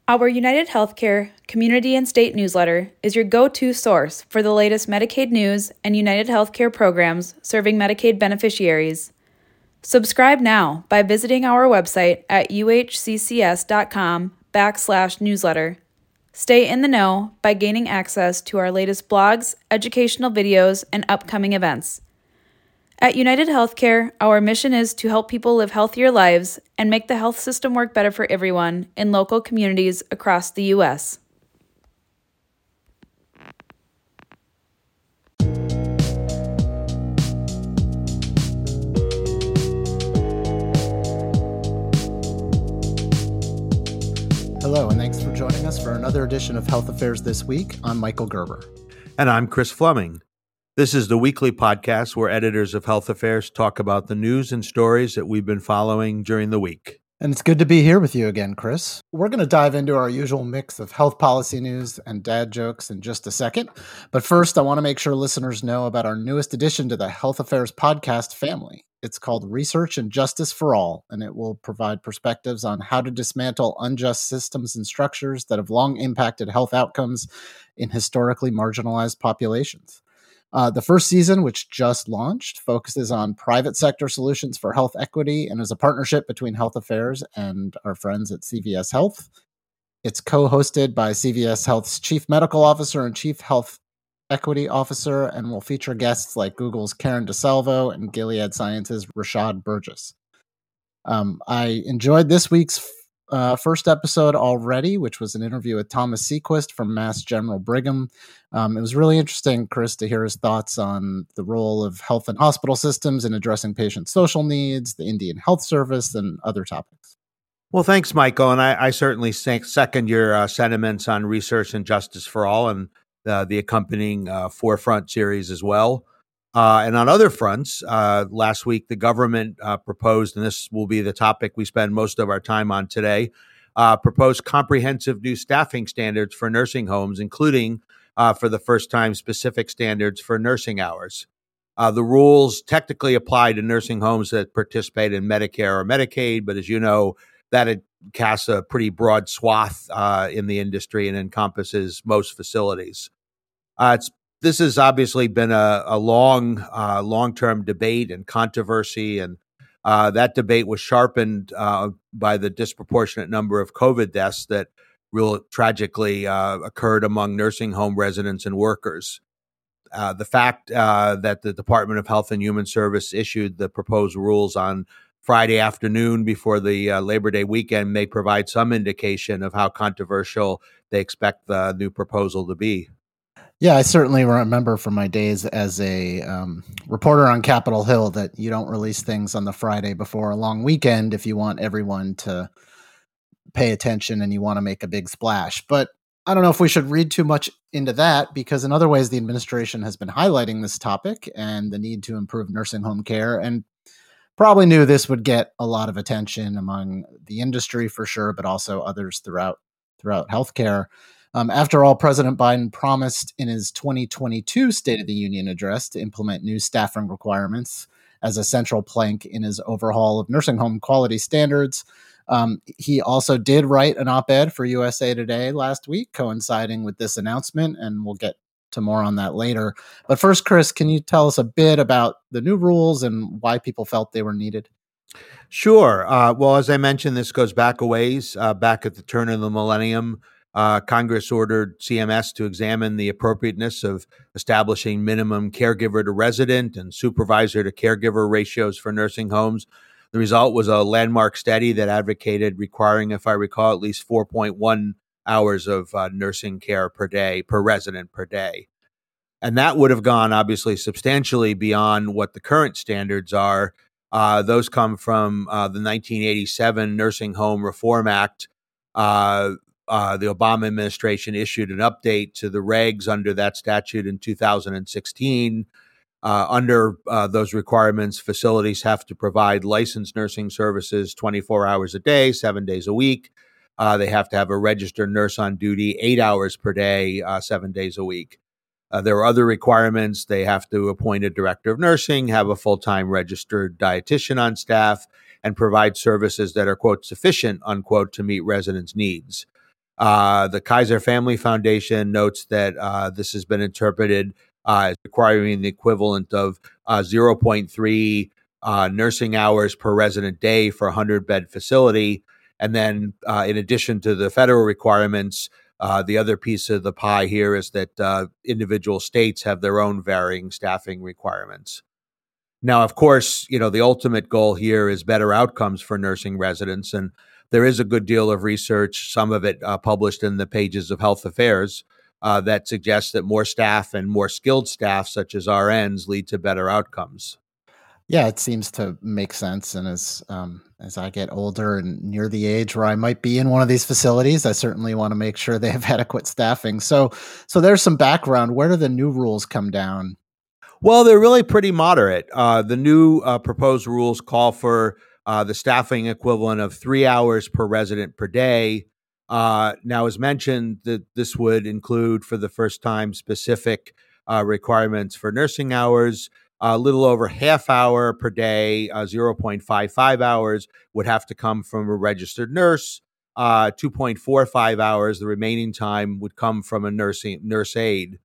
Our United Healthcare Community and State newsletter is your go-to source for the latest Medicaid news and United Healthcare programs serving Medicaid beneficiaries. Subscribe now by visiting our website at uhccs.com/newsletter. Stay in the know by gaining access to our latest blogs, educational videos, and upcoming events. At United Healthcare, our mission is to help people live healthier lives and make the health system work better for everyone in local communities across the U.S. Hello, and thanks for joining us for another edition of Health Affairs This Week. I'm Michael Gerber. And I'm Chris Fleming. This is the weekly podcast where editors of Health Affairs talk about the news and stories that we've been following during the week. And it's good to be here with you again, Chris. We're going to dive into our usual mix of health policy news and dad jokes in just a second. But first, I want to make sure listeners know about our newest addition to the Health Affairs podcast family. It's called Research and Justice for All, and it will provide perspectives on how to dismantle unjust systems and structures that have long impacted health outcomes in historically marginalized populations. The first season, which just launched, focuses on private sector solutions for health equity and is a partnership between Health Affairs and our friends at CVS Health. It's co-hosted by CVS Health's Chief Medical Officer and Chief Health Equity Officer, and will feature guests like Google's Karen DeSalvo and Gilead Sciences' Rashad Burgess. I enjoyed this week's first episode already, which was an interview with Thomas Sequist from Mass General Brigham. It was really interesting, Chris, to hear his thoughts on the role of health and hospital systems in addressing patient social needs, the Indian Health Service, and other topics. Well, thanks, Michael. And I certainly second your sentiments on Research and Justice for All and the accompanying Forefront series as well. And on other fronts, last week, the government proposed, and this will be the topic we spend most of our time on today, proposed comprehensive new staffing standards for nursing homes, including, for the first time, specific standards for nursing hours. The rules technically apply to nursing homes that participate in Medicare or Medicaid, but as you know, that casts a pretty broad swath in the industry and encompasses most facilities. This has obviously been a long-term debate and controversy, and that debate was sharpened by the disproportionate number of COVID deaths that real tragically occurred among nursing home residents and workers. The fact that the Department of Health and Human Service issued the proposed rules on Friday afternoon before the Labor Day weekend may provide some indication of how controversial they expect the new proposal to be. Yeah, I certainly remember from my days as a reporter on Capitol Hill that you don't release things on the Friday before a long weekend if you want everyone to pay attention and you want to make a big splash. But I don't know if we should read too much into that, because in other ways, the administration has been highlighting this topic and the need to improve nursing home care, and probably knew this would get a lot of attention among the industry for sure, but also others throughout healthcare. After all, President Biden promised in his 2022 State of the Union address to implement new staffing requirements as a central plank in his overhaul of nursing home quality standards. He also did write an op-ed for USA Today last week, coinciding with this announcement, and we'll get to more on that later. But first, Chris, can you tell us a bit about the new rules and why people felt they were needed? Sure. Well, as I mentioned, this goes back a ways. Back at the turn of the millennium, Congress ordered CMS to examine the appropriateness of establishing minimum caregiver to resident and supervisor to caregiver ratios for nursing homes. The result was a landmark study that advocated requiring, if I recall, at least 4.1 hours of nursing care per resident per day. And that would have gone obviously substantially beyond what the current standards are. Those come from the 1987 Nursing Home Reform Act. The Obama administration issued an update to the regs under that statute in 2016. Under those requirements, facilities have to provide licensed nursing services 24 hours a day, 7 days a week. They have to have a registered nurse on duty 8 hours per day, 7 days a week. There are other requirements. They have to appoint a director of nursing, have a full-time registered dietitian on staff, and provide services that are, quote, sufficient, unquote, to meet residents' needs. The Kaiser Family Foundation notes that this has been interpreted as requiring the equivalent of 0.3 nursing hours per resident day for a 100-bed facility. And then in addition to the federal requirements, the other piece of the pie here is that individual states have their own varying staffing requirements. Now, of course, the ultimate goal here is better outcomes for nursing residents. And there is a good deal of research, some of it published in the pages of Health Affairs, that suggests that more staff and more skilled staff, such as RNs, lead to better outcomes. Yeah, it seems to make sense. And as I get older and near the age where I might be in one of these facilities, I certainly want to make sure they have adequate staffing. So there's some background. Where do the new rules come down? Well, they're really pretty moderate. The new proposed rules call for the staffing equivalent of 3 hours per resident per day. Now, as mentioned, this would include for the first time specific requirements for nursing hours. A little over half hour per day, 0.55 hours, would have to come from a registered nurse. 2.45 hours, the remaining time, would come from a nurse aide.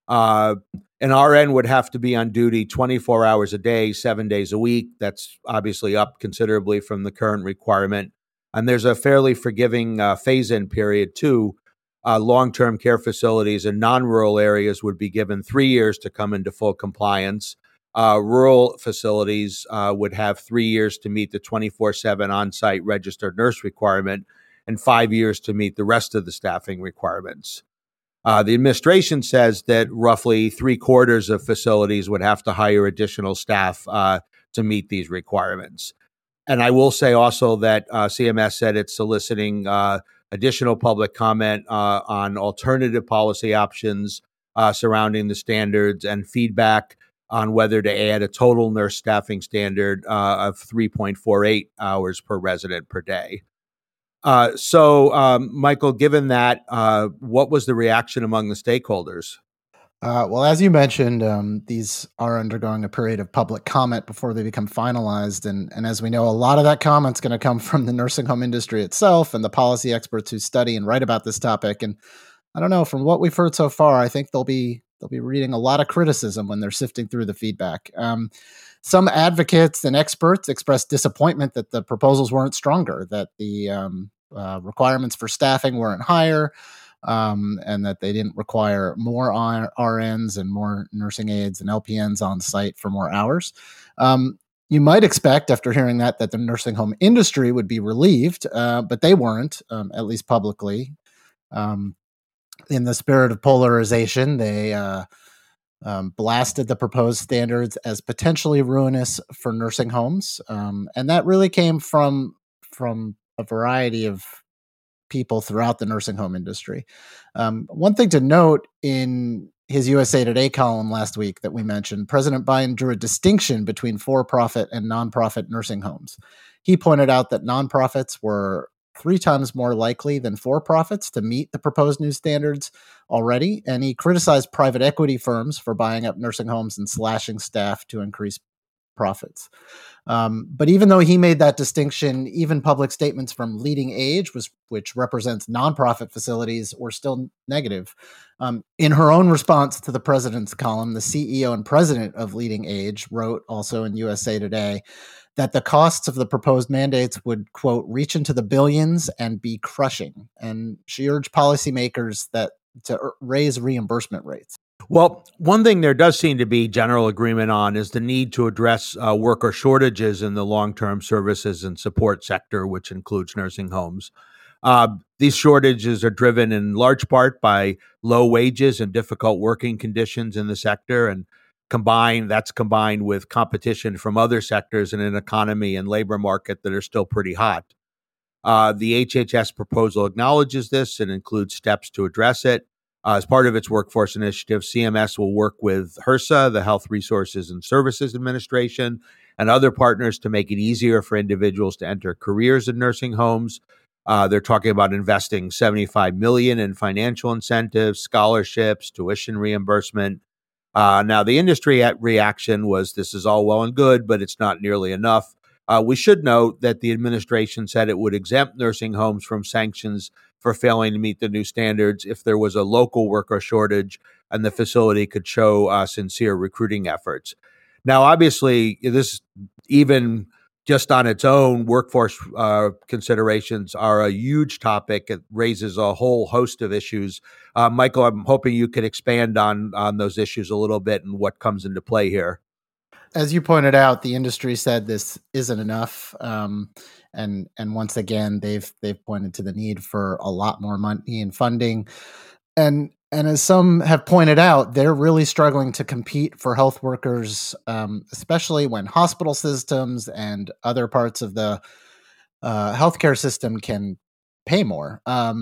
An RN would have to be on duty 24 hours a day, 7 days a week. That's obviously up considerably from the current requirement. And there's a fairly forgiving phase-in period, too. Long-term care facilities in non-rural areas would be given 3 years to come into full compliance. Rural facilities would have 3 years to meet the 24/7 on-site registered nurse requirement and 5 years to meet the rest of the staffing requirements. The administration says that roughly 3/4 of facilities would have to hire additional staff to meet these requirements. And I will say also that CMS said it's soliciting additional public comment on alternative policy options surrounding the standards and feedback on whether to add a total nurse staffing standard of 3.48 hours per resident per day. So, Michael, given that, what was the reaction among the stakeholders? Well, as you mentioned, these are undergoing a period of public comment before they become finalized. And as we know, a lot of that comment's going to come from the nursing home industry itself and the policy experts who study and write about this topic. And I don't know, from what we've heard so far, I think they'll be reading a lot of criticism when they're sifting through the feedback. Some advocates and experts expressed disappointment that the proposals weren't stronger, that the requirements for staffing weren't higher, and that they didn't require more RNs and more nursing aides and LPNs on site for more hours. You might expect, after hearing that the nursing home industry would be relieved, but they weren't, at least publicly. In the spirit of polarization, they blasted the proposed standards as potentially ruinous for nursing homes. And that really came from a variety of people throughout the nursing home industry. One thing to note in his USA Today column last week that we mentioned, President Biden drew a distinction between for-profit and nonprofit nursing homes. He pointed out that nonprofits were 3 times more likely than for-profits to meet the proposed new standards already, and he criticized private equity firms for buying up nursing homes and slashing staff to increase profits. But even though he made that distinction, even public statements from Leading Age, which represents nonprofit facilities, were still negative. In her own response to the president's column, the CEO and president of Leading Age wrote also in USA Today that the costs of the proposed mandates would, quote, reach into the billions and be crushing. And she urged policymakers to raise reimbursement rates. Well, one thing there does seem to be general agreement on is the need to address worker shortages in the long-term services and support sector, which includes nursing homes. These shortages are driven in large part by low wages and difficult working conditions in the sector, and combined with competition from other sectors in an economy and labor market that are still pretty hot. The HHS proposal acknowledges this and includes steps to address it. As part of its workforce initiative, CMS will work with HRSA, the Health Resources and Services Administration, and other partners to make it easier for individuals to enter careers in nursing homes. They're talking about investing $75 million in financial incentives, scholarships, tuition reimbursement. Now, the industry reaction was, this is all well and good, but it's not nearly enough. We should note that the administration said it would exempt nursing homes from sanctions for failing to meet the new standards if there was a local worker shortage and the facility could show sincere recruiting efforts. Now, obviously, this even just on its own, workforce considerations are a huge topic. It raises a whole host of issues. Michael, I'm hoping you could expand on those issues a little bit and what comes into play here. As you pointed out, the industry said this isn't enough, and once again, they've pointed to the need for a lot more money and funding. And as some have pointed out, they're really struggling to compete for health workers, especially when hospital systems and other parts of the healthcare system can pay more.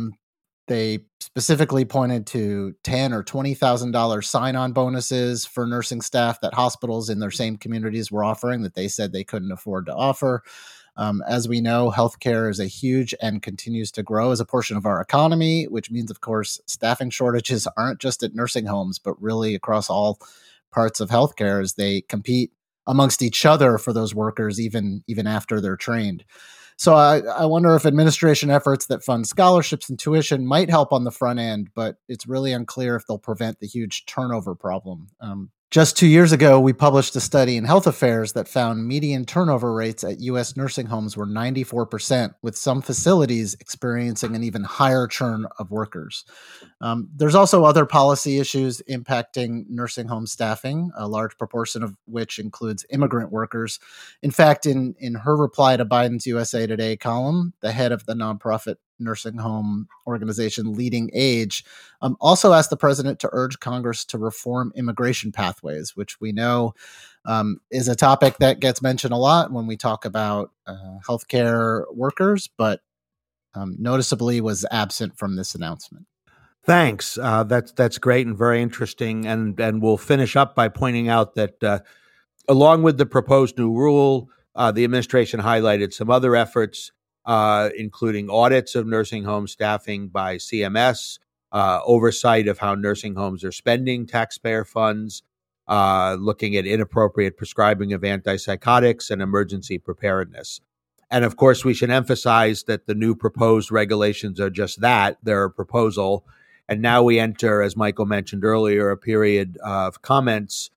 They specifically pointed to $10,000 or $20,000 sign-on bonuses for nursing staff that hospitals in their same communities were offering that they said they couldn't afford to offer. As we know, healthcare is a huge and continues to grow as a portion of our economy, which means, of course, staffing shortages aren't just at nursing homes, but really across all parts of healthcare as they compete amongst each other for those workers, even after they're trained. So I wonder if administration efforts that fund scholarships and tuition might help on the front end, but it's really unclear if they'll prevent the huge turnover problem. Just 2 years ago, we published a study in Health Affairs that found median turnover rates at U.S. nursing homes were 94%, with some facilities experiencing an even higher churn of workers. There's also other policy issues impacting nursing home staffing, a large proportion of which includes immigrant workers. In fact, in her reply to Biden's USA Today column, the head of the nonprofit nursing home organization Leading Age also asked the president to urge Congress to reform immigration pathways, which we know is a topic that gets mentioned a lot when we talk about healthcare workers, but noticeably was absent from this announcement. Thanks. That's great and very interesting. And we'll finish up by pointing out that along with the proposed new rule, the administration highlighted some other efforts, including audits of nursing home staffing by CMS, oversight of how nursing homes are spending taxpayer funds, looking at inappropriate prescribing of antipsychotics and emergency preparedness. And of course, we should emphasize that the new proposed regulations are just that, they're a proposal. And now we enter, as Michael mentioned earlier, a period of comments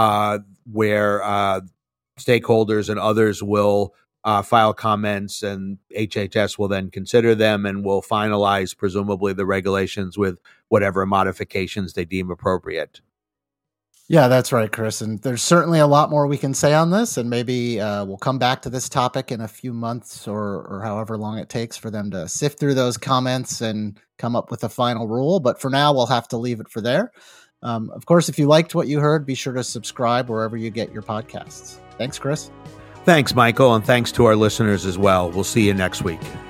where stakeholders and others will file comments, and HHS will then consider them and will finalize, presumably, the regulations with whatever modifications they deem appropriate. Yeah, that's right, Chris. And there's certainly a lot more we can say on this, and maybe we'll come back to this topic in a few months or however long it takes for them to sift through those comments and come up with a final rule. But for now, we'll have to leave it for there. Of course, if you liked what you heard, be sure to subscribe wherever you get your podcasts. Thanks, Chris. Thanks, Michael, and thanks to our listeners as well. We'll see you next week.